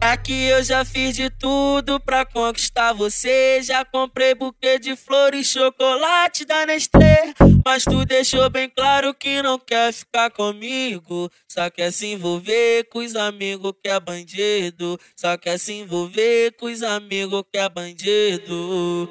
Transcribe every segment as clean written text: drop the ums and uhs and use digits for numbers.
Aqui eu já fiz de tudo pra conquistar você. Já comprei buquê de flores, chocolate da Nestlé. Mas tu deixou bem claro que não quer ficar comigo. Só quer se envolver com os amigos que é bandido. Só quer se envolver com os amigos que é bandido.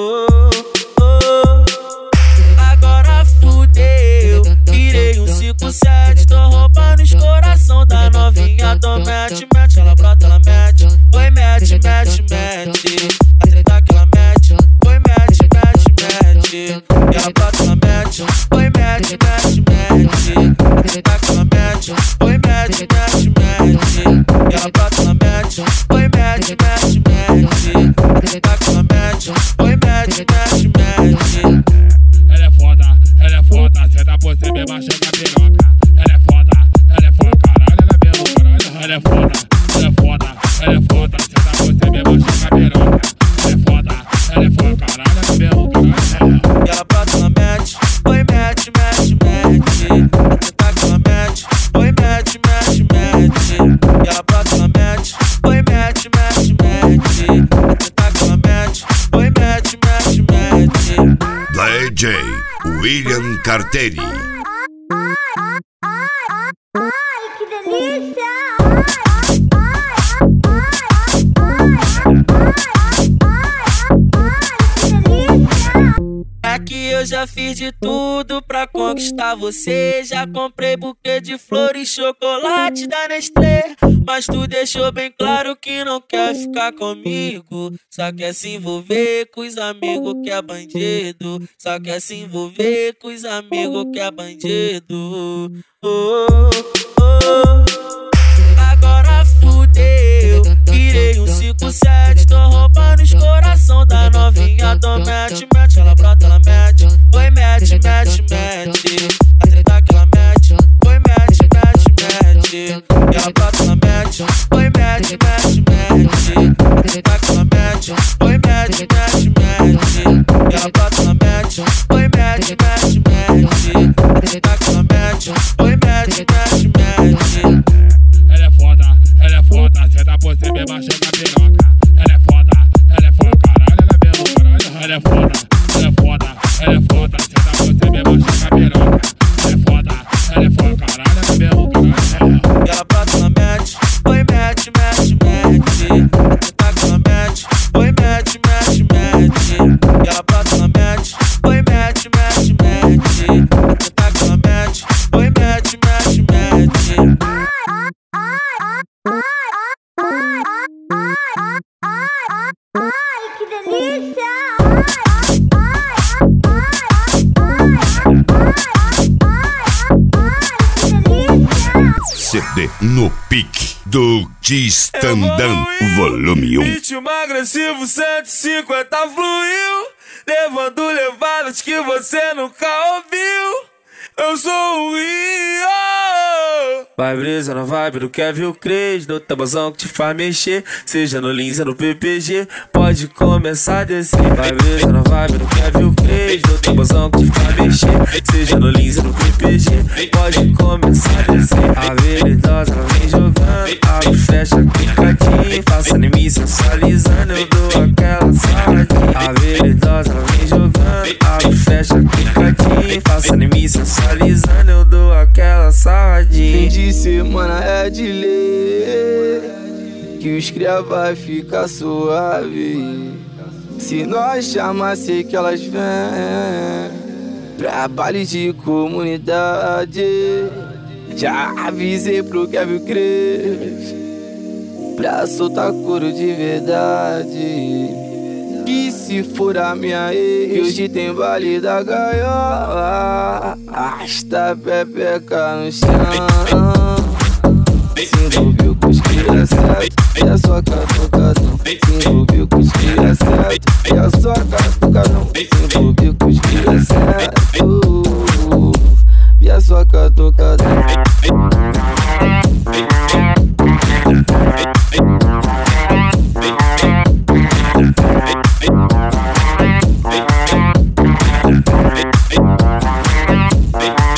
Agora fudeu, virei um 5-7. Tô roubando os coração da novinha. Então mete, mete, ela brota, ela mete. Oi, mete, mete, mete. A treta que ela mete. Oi, mete, mete, mete. E ela brota, ela mete. Oi, mete, mete, mete. A treta que ela mete. Oi, mete, mete, mete. E ela brota, ela mete. Oi, mete, mete, mete. A treta que ela mete. Oi, mete, mete, mete. Ela é foda, cê tá por você mesmo achando a piroca. Ela é foda, caralho, ela é mesmo, caralho. Ela é foda, cê tá por você mesmo achando a piroca. Ela é foda, caralho, ela é mesmo, caralho. E ela brota, ela mete, oi, mete, mete, mete. A treta que ela mete, oi, mete, mete, mete. E ela brota, ela mete, oi, mete, mete, mete. A treta que ela mete, oi, mete, mete, mete. DJ William Cartelli. Ai, que delícia! Aqui eu já fiz de tudo pra conquistar você. Já comprei buquê de flores, chocolate da Nestlé. Mas tu deixou bem claro que não quer ficar comigo. Só quer se envolver com os amigos que é bandido. Só quer se envolver com os amigos que é bandido. Agora fudeu, virei um 5-7. Tô roubando os coração da novinha. Então mete, mete, ela brota, ela mete. Oi, mete, mete, mete. A treta que ela mete. Oi, mete, mete, mete. E ela brota, ela mete. Oi, mete, mete, mete. A treta que ela mete. Oi, mete, mete, mete. E ela brota, ela mete. Oi, mete, mete, mete. A treta que ela mete. Oi, mete, mete, mete. Ela é foda, cê tá por você mesmo achando a piroca. Ela é foda, caralho, ela é mesmo, caralho. Ela é foda, cê tá por você mesmo achando a piroca. Ela é foda, caralho, ela é mesmo, caralho. E ela brota, ela mete, oi, mete, mete, mete. A treta que ela mete, oi, mete, mete, mete. E ela brota, ela mete, oi, mete, mete, mete. A treta que ela mete, oi, mete, mete, mete. Ai, que delícia! CD no pique do Tistandam Volume 1. Ritmo agressivo 150 fluiu, levando levadas que você nunca ouviu. Eu sou o Rio. Vai brisa na vibe do Kevin Cres, no tabuzão que te faz mexer. Seja no Lins ou no PPG, pode começar a descer. Vai brisa na vibe do Kevin Cres, no tabuzão que te faz mexer. Seja no Lins ou no PPG, pode começar a descer. A veridosa ela vem jogando, abre, fecha, clicadinho. Faça em mim sensualizando, eu dou aquela saladinha. A veridosa ela vem jogando, abre, fecha, clicadinho. Faça em mim sensualizando, eu dou aquela sarradinha. Fim de semana é de ler, que os cria vai ficar suave. Se nós chamar, sei que elas vêm pra baile de comunidade. Já avisei pro Kevin Cres pra soltar couro de verdade. Que se for a minha ex, hoje tem baile da gaiola. Arrasta pepeca no chão. Se envolveu com os cria certo, e a sua catucadão. Se envolveu com os cria certo, e a sua catucadão. Se envolveu com os cria certo, e a sua catucadão.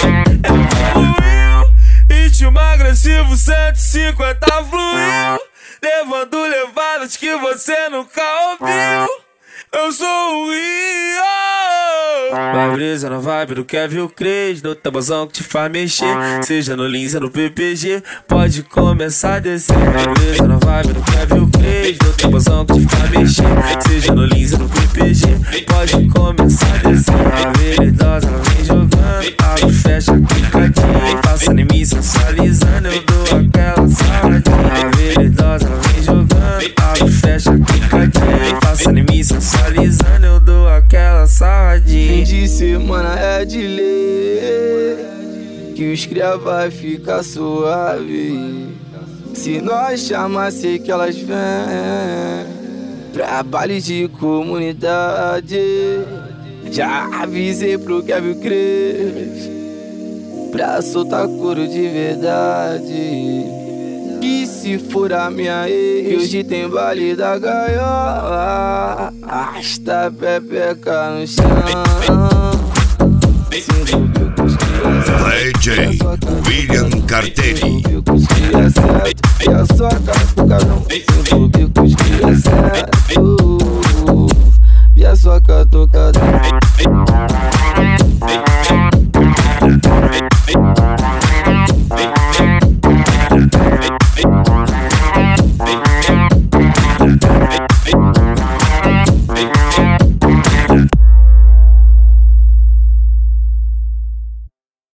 Ritmo agressivo 150 fluiu, levando levadas que você nunca ouviu. Eu sou o Rio. Vai brisa na vibe do Kevin Cres, no tabuzão que te faz mexer. Seja no Lins ou no PPG, pode começar a descer. Vai brisa na vibe do Kevin Cres, no tabuzão que te faz mexer. Seja no Lins ou no PPG, pode começar a descer. A veridosa ela vem jogando, abre, fecha, quicadinha. Passa em mim sensualizando, eu dou aquela saladinha. A veridosa ela vem jogando, abre, fecha, quicadinha. Passa em mim sensualizando, eu dou aquela saladinha. Fim de semana é de lei, que os cria vai ficar suave. Se nós chamar, sei que elas vêm pra baile de comunidade. Já avisei pro Kevin Cres pra soltar couro de verdade. Que se for a minha ex, hoje tem baile da gaiola. Arrasta pepeca no chão. DJ William Cartelli. E a sua cara pro carão. Se envolver com os cria certo. E a sua catucada.